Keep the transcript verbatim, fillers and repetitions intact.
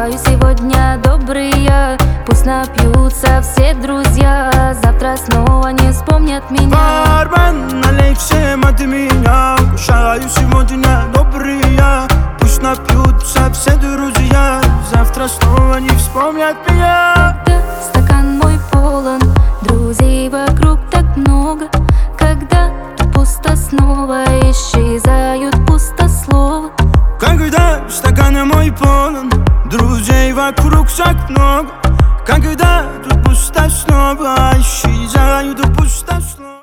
Кушаю сегодня добрые, пусть напьются все друзья, завтра снова не вспомнят меня. Бармен, налей всем от меня. Кушаю сегодня добрые, пусть напьются все друзья, завтра снова не вспомнят меня. Когда стакан мой полон, друзей вокруг так много, когда пусто снова исчезают пустословы. Когда стакан мой полон, друзей вокруг так много, когда тут пусто снова исчезают пустословы.